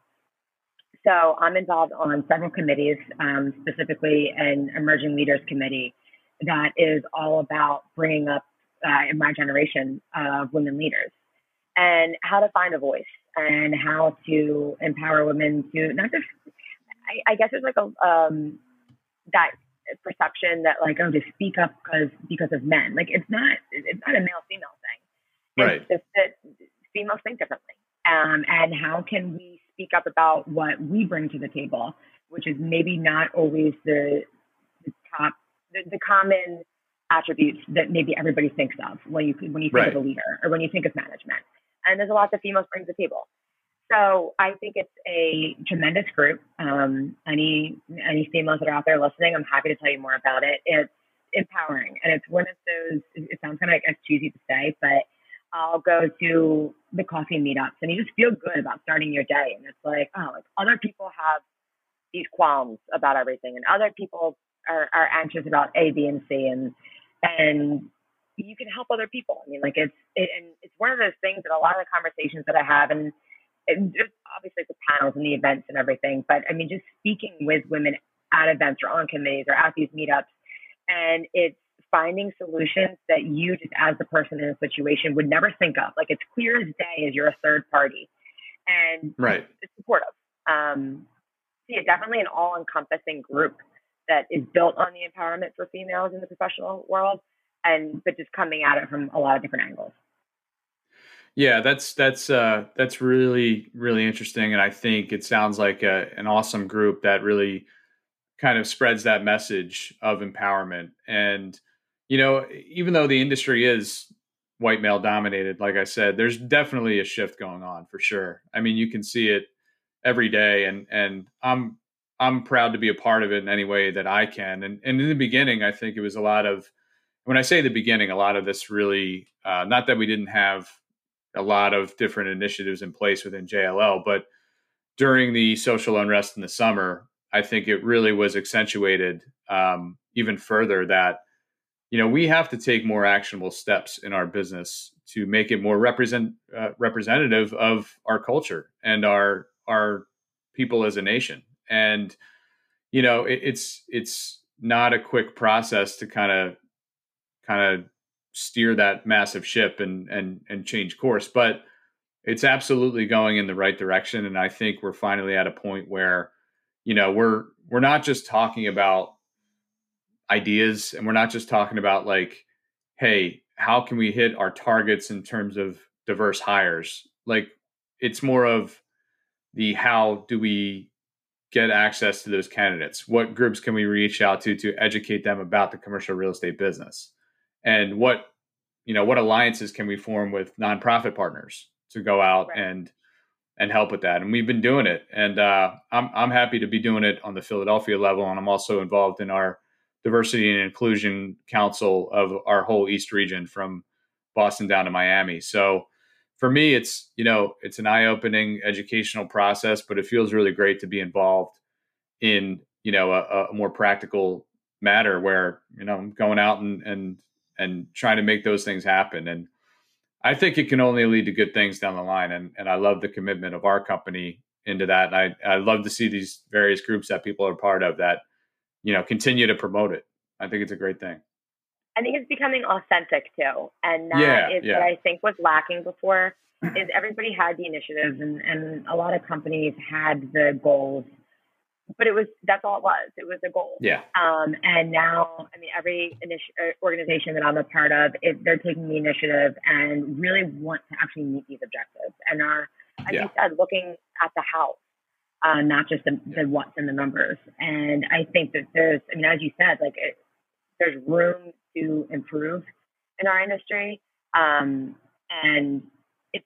So I'm involved on several committees, um, specifically an emerging leaders committee that is all about bringing up uh, in my generation of women leaders and how to find a voice and how to empower women to not just, I, I guess there's like a, um, that perception that like, oh, to speak up because, because of men. Like it's not, it's not a male female thing. Right. It's just that females think differently. Um, and how can we speak up about what we bring to the table, which is maybe not always the, the top, the, the common attributes that maybe everybody thinks of when you when you think right. of a leader or when you think of management. And there's a lot that females bring to the table. So I think it's a tremendous group. Um, any any females that are out there listening, I'm happy to tell you more about it. It's empowering, and it's one of those. It sounds kind of like cheesy to say, but I'll go to the coffee meetups and you just feel good about starting your day. And it's like, oh, like other people have these qualms about everything and other people are, are anxious about A, B, and C. And, and you can help other people. I mean, like it's, it, and it's one of those things that a lot of the conversations that I have, and, and just obviously the panels and the events and everything, but I mean, just speaking with women at events or on committees or at these meetups, and it's finding solutions that you just as the person in a situation would never think of. Like it's clear as day as you're a third party and right. it's supportive. Um, so yeah, definitely an all encompassing group that is built on the empowerment for females in the professional world, and, but just coming at it from a lot of different angles. Yeah, that's, that's, uh, that's really, really interesting. And I think it sounds like a, an awesome group that really kind of spreads that message of empowerment. And, you know, even though the industry is white male dominated, like I said, there's definitely a shift going on for sure. I mean, you can see it every day, and and I'm I'm proud to be a part of it in any way that I can. And and in the beginning, I think it was a lot of, when I say the beginning, a lot of this really, uh, not that we didn't have a lot of different initiatives in place within J L L, but during the social unrest in the summer, I think it really was accentuated um, even further that, you know, we have to take more actionable steps in our business to make it more represent uh, representative of our culture and our our people as a nation. And, you know, it, it's it's not a quick process to kind of kind of steer that massive ship and and and change course, but it's absolutely going in the right direction. And I think we're finally at a point where, you know, we're, we're not just talking about ideas, and we're not just talking about like, hey, how can we hit our targets in terms of diverse hires? Like, it's more of the how do we get access to those candidates? What groups can we reach out to to educate them about the commercial real estate business? And what, you know, what alliances can we form with nonprofit partners to go out Right. and and help with that? And we've been doing it, and uh, I'm I'm happy to be doing it on the Philadelphia level, and I'm also involved in our diversity and inclusion council of our whole East region from Boston down to Miami. So for me, it's, you know, it's an eye-opening educational process, but it feels really great to be involved in, you know, a, a more practical matter where, you know, I'm going out and, and, and trying to make those things happen. And I think it can only lead to good things down the line. And, and I love the commitment of our company into that. And I, I love to see these various groups that people are part of that, you know, continue to promote it. I think it's a great thing. I think it's becoming authentic too. And that Yeah, is yeah. what I think was lacking before is everybody had the initiatives and, and a lot of companies had the goals, but it was, that's all it was. It was a goal. Yeah. Um, and now, I mean, every initi- organization that I'm a part of, it, they're taking the initiative and really want to actually meet these objectives and are, as Yeah. you said, looking at the how. Uh, not just the, Yeah. the what's and the numbers. And I think that there's, I mean, as you said, like it, there's room to improve in our industry. Um, and it's,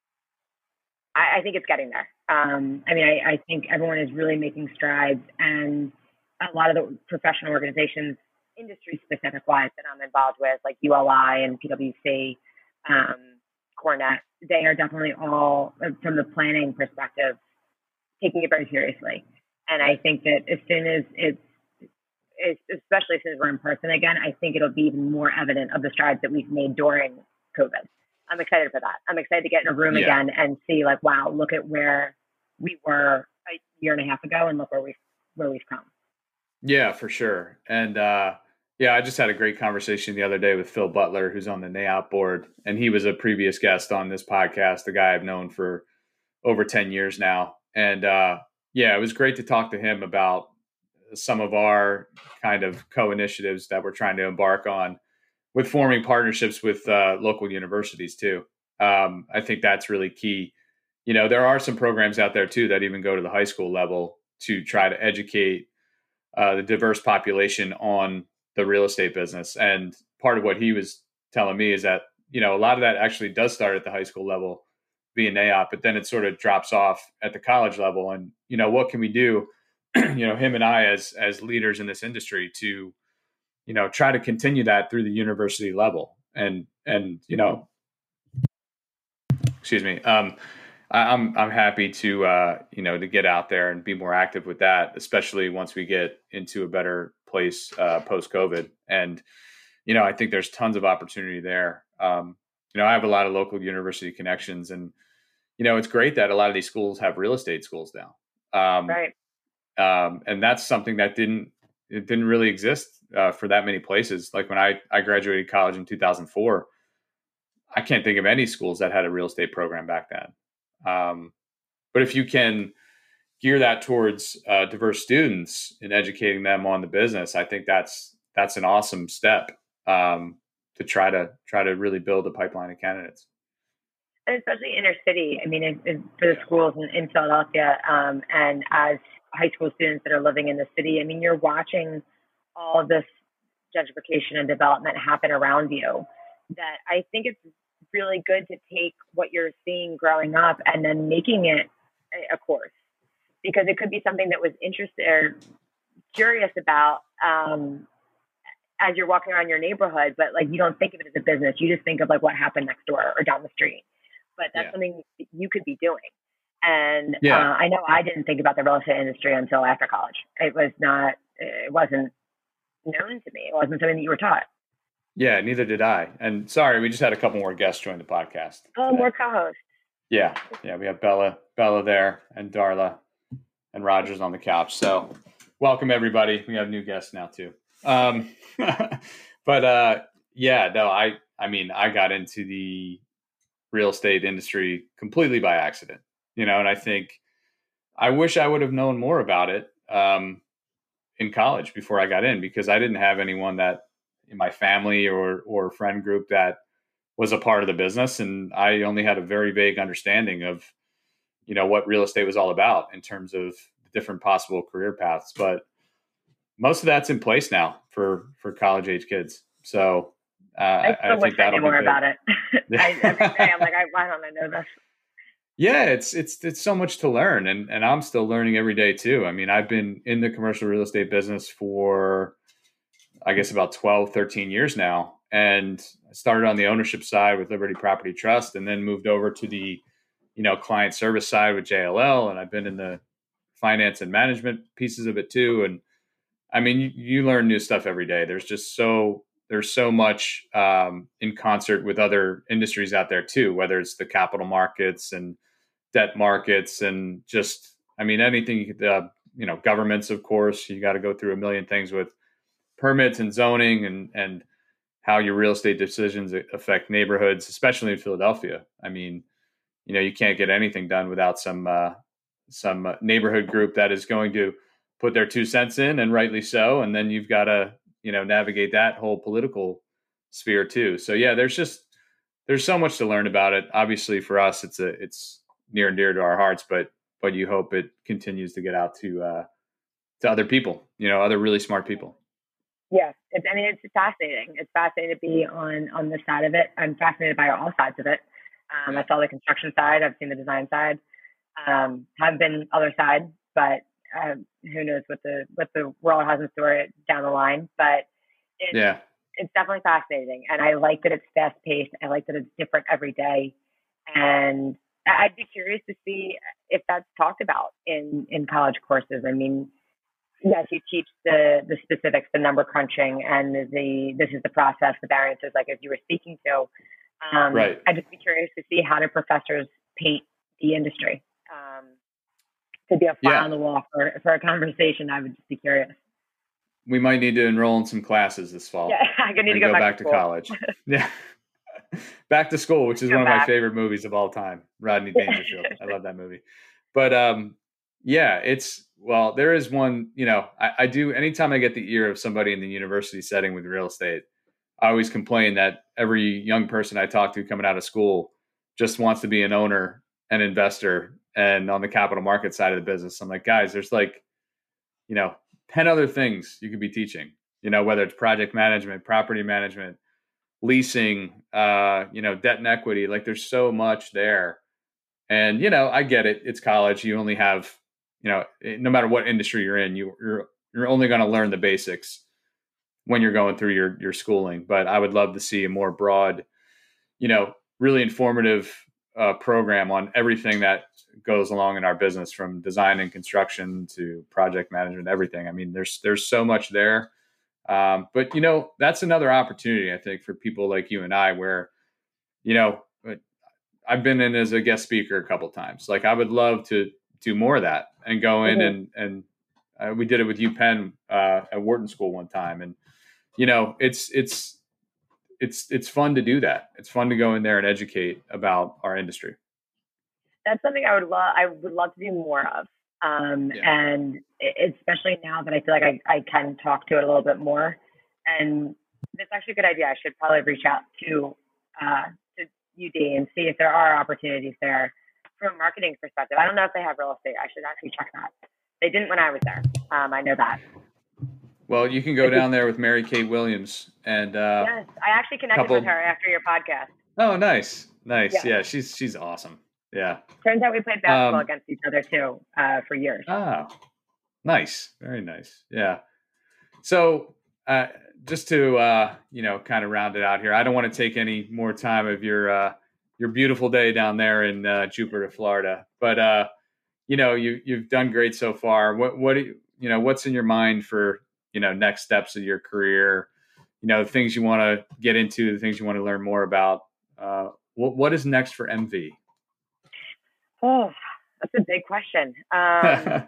I, I think it's getting there. Um, I mean, I, I think everyone is really making strides, and a lot of the professional organizations, industry specific wise that I'm involved with, like U L I and P W C, um, Cornet, they are definitely all, from the planning perspective, taking it very seriously. And I think that as soon as it's, it's, especially since we're in person again, I think it'll be even more evident of the strides that we've made during COVID. I'm excited for that. I'm excited to get in a room Yeah. again and see like, wow, look at where we were a year and a half ago and look where we've, where we've come. Yeah, for sure. And uh, yeah, I just had a great conversation the other day with Phil Butler, who's on the N A O P board. And he was a previous guest on this podcast, the guy I've known for over ten years now. And uh, yeah, it was great to talk to him about some of our kind of co-initiatives that we're trying to embark on with forming partnerships with uh, local universities too. Um, I think that's really key. You know, there are some programs out there too that even go to the high school level to try to educate uh, the diverse population on the real estate business. And part of what he was telling me is that, you know, a lot of that actually does start at the high school level via N A O P, but then it sort of drops off at the college level. And, you know, what can we do, you know, him and I as, as leaders in this industry to, you know, try to continue that through the university level. And, and, you know, excuse me, um, I, I'm, I'm happy to, uh, you know, to get out there and be more active with that, especially once we get into a better place uh, post COVID. And, you know, I think there's tons of opportunity there. Um, you know, I have a lot of local university connections, and, you know, it's great that a lot of these schools have real estate schools now. Um, Right. Um, and that's something that didn't, it didn't really exist uh, for that many places. Like when I, I graduated college in two thousand four, I can't think of any schools that had a real estate program back then. Um, but if you can gear that towards uh, diverse students and educating them on the business, I think that's, that's an awesome step um, to try to try to really build a pipeline of candidates. And especially inner city. I mean, it, it, for the schools in, in Philadelphia, um, and as high school students that are living in the city, I mean, you're watching all of this gentrification and development happen around you. That I think it's really good to take what you're seeing growing up and then making it a, a course, because it could be something that was interested or curious about um, as you're walking around your neighborhood, but like you don't think of it as a business. You just think of like what happened next door or down the street. But that's Yeah. something that you could be doing. And Yeah. uh, I know I didn't think about the real estate industry until after college. It was not, it wasn't known to me. It wasn't something that you were taught. Yeah, neither did I. And sorry, we just had a couple more guests join the podcast. Oh, today. more co-hosts. Yeah, yeah, we have Bella, Bella there, and Darla, and Rogers on the couch. So, welcome everybody. We have new guests now too. Um, but uh, yeah, no, I, I mean, I got into the real estate industry completely by accident, you know, and I think I wish I would have known more about it um, in college before I got in, because I didn't have anyone that in my family or, or friend group that was a part of the business. And I only had a very vague understanding of, you know, what real estate was all about in terms of different possible career paths. But most of that's in place now for, for college age kids. So uh, I still I, I wish think I that'll knew more be big. about it. I, every day I'm like, I, why don't I know this? Yeah, it's it's it's so much to learn, and and I'm still learning every day too. I mean, I've been in the commercial real estate business for I guess about twelve, thirteen years now, and I started on the ownership side with Liberty Property Trust, and then moved over to the you know client service side with J L L, and I've been in the finance and management pieces of it too. And I mean, you, you learn new stuff every day. There's just so there's so much um, in concert with other industries out there too, whether it's the capital markets and debt markets and just, I mean, anything, you could, uh, you know, governments, of course, you got to go through a million things with permits and zoning and, and how your real estate decisions affect neighborhoods, especially in Philadelphia. I mean, you know, you can't get anything done without some, uh, some uh, neighborhood group that is going to put their two cents in, and rightly so. And then you've got to, you know, navigate that whole political sphere too. So yeah, there's just, there's so much to learn about it. Obviously for us, it's a, it's near and dear to our hearts, but, but you hope it continues to get out to, uh, to other people, you know, other really smart people. Yeah. It's, I mean, it's fascinating. It's fascinating to be on, on this side of it. I'm fascinated by all sides of it. Um, I saw the construction side. I've seen the design side. Um, have been other side, but um, who knows what the what the world has in store down the line. But it's, yeah, it's definitely fascinating, and I like that it's fast paced. I like that it's different every day, and I'd be curious to see if that's talked about in in college courses. I mean, yes, you teach the the specifics, the number crunching, and the this is the process, the variances, like as you were speaking to. Um, right. I'd just be curious to see how do professors paint the industry. Um, to be a fly Yeah. on the wall for, for a conversation, I would just be curious. We might need to enroll in some classes this fall. Yeah, I need to and go, go back, back to, to college. Yeah. Back to School, which is Go one of back. my favorite movies of all time. Rodney Dangerfield. I love that movie. But um, yeah, it's, well, there is one, you know, I, I do, anytime I get the ear of somebody in the university setting with real estate, I always complain that every young person I talk to coming out of school just wants to be an owner, an investor, and on the capital market side of the business. I'm like, guys, there's like, you know, ten other things you could be teaching, you know, whether it's project management, property management, leasing, uh, you know, debt and equity. Like there's so much there. And, you know, I get it. It's college. You only have, you know, no matter what industry you're in, you, you're, you're only going to learn the basics when you're going through your, your schooling. But I would love to see a more broad, you know, really informative uh, program on everything that goes along in our business, from design and construction to project management, everything. I mean, there's, there's so much there. Um, but, you know, that's another opportunity, I think, for people like you and I, where, you know, I've been in as a guest speaker a couple of times. Like I would love to do more of that and go in Mm-hmm. and, and uh, we did it with UPenn uh, at Wharton School one time. And, you know, it's, it's, it's, it's fun to do that. It's fun to go in there and educate about our industry. That's something I would love. I would love to do more of. Um, Yeah. and it, especially now that I feel like I, I can talk to it a little bit more. And that's actually a good idea. I should probably reach out to, uh, to U D and see if there are opportunities there from a marketing perspective. I don't know if they have real estate. I should actually check that. They didn't when I was there. Um, I know that. Well, you can go down there with Mary Kate Williams and, uh, yes, I actually connected couple... with her after your podcast. Oh, nice. Nice. Yeah. yeah she's, she's awesome. Yeah. Turns out we played basketball um, against each other too, uh, for years. Oh, nice. Very nice. Yeah. So, uh, just to, uh, you know, kind of round it out here, I don't want to take any more time of your, uh, your beautiful day down there in uh, Jupiter, Florida, but, uh, you know, you, you've done great so far. What, what, do you, you know, what's in your mind for, you know, next steps of your career, you know, the things you want to get into, the things you want to learn more about? Uh, what, what is next for M V? Oh, that's a big question. Um,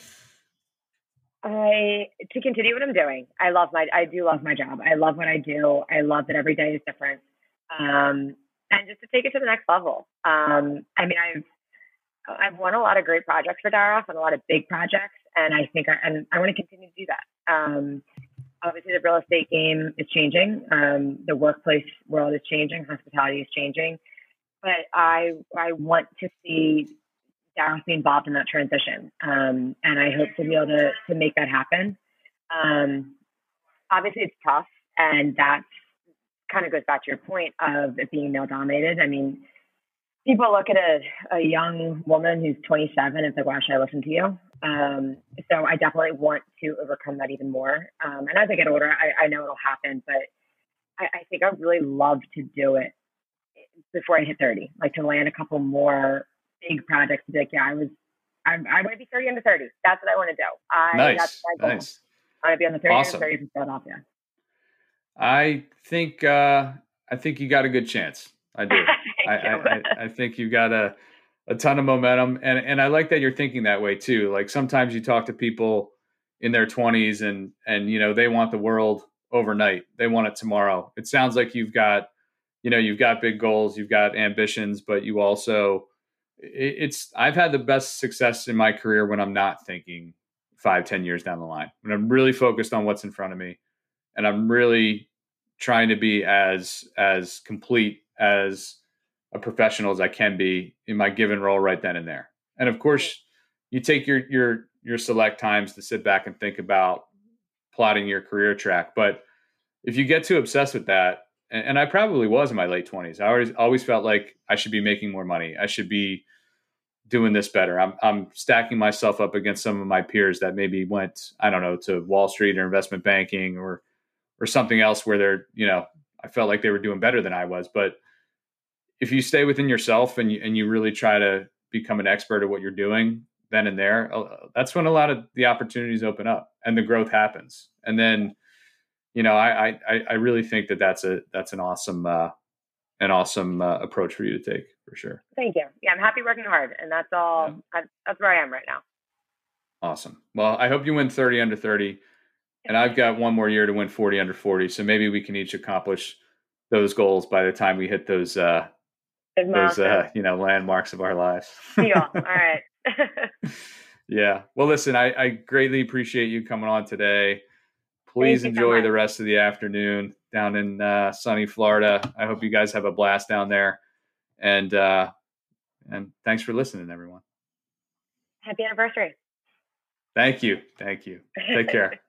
I to continue what I'm doing. I love my I do love my job. I love what I do. I love that every day is different. Um, and just to take it to the next level. Um, I mean, I've I've won a lot of great projects for Daroff and a lot of big projects, and I think I, and I want to continue to do that. Um, obviously, the real estate game is changing. Um, the workplace world is changing. Hospitality is changing, but I I want to see Daroff be involved in that transition, um, and I hope to be able to to make that happen. Um, obviously, it's tough, and that kind of goes back to your point of it being male dominated. I mean, people look at a, a young woman who's twenty-seven and it's like, wow, should I listen to you? Um, so I definitely want to overcome that even more. Um, and as I get older, I, I know it'll happen, but I, I think I really love to do it before I hit thirty, like to land a couple more big projects to be like, yeah, I was, I'm, I want to be thirty under thirty. That's what I want to do. I, nice. That's my goal. Nice. I want to be on the thirty awesome. under thirty from Philadelphia. I think, uh, I think you got a good chance. I do. I, I, I think you've got a, a ton of momentum. And, and I like that you're thinking that way too. Like sometimes you talk to people in their twenties and, and, you know, they want the world overnight. They want it tomorrow. It sounds like you've got, you know, you've got big goals, you've got ambitions, but you also, it, it's, I've had the best success in my career when I'm not thinking five, ten years down the line, when I'm really focused on what's in front of me. And I'm really trying to be as, as complete as a professional as I can be in my given role right then and there. And of course, you take your your your select times to sit back and think about plotting your career track. But if you get too obsessed with that, and, and I probably was in my late twenties, I always always felt like I should be making more money. I should be doing this better. I'm I'm stacking myself up against some of my peers that maybe went, I don't know, to Wall Street or investment banking or or something else where they're, you know, I felt like they were doing better than I was. But if you stay within yourself and you, and you really try to become an expert at what you're doing then and there, that's when a lot of the opportunities open up and the growth happens. And then, you know, I, I, I really think that that's a, that's an awesome, uh, an awesome uh, approach for you to take for sure. Thank you. Yeah. I'm happy working hard, and that's all, yeah. I, that's where I am right now. Awesome. Well, I hope you win thirty under thirty. And I've got one more year to win forty under forty. So maybe we can each accomplish those goals by the time we hit those, uh, those, uh, you know, landmarks of our lives. Yeah. All right. Yeah. Well, listen, I, I greatly appreciate you coming on today. Please enjoy so the rest of the afternoon down in uh, sunny Florida. I hope you guys have a blast down there. And, uh, and thanks for listening, everyone. Happy anniversary. Thank you. Thank you. Take care.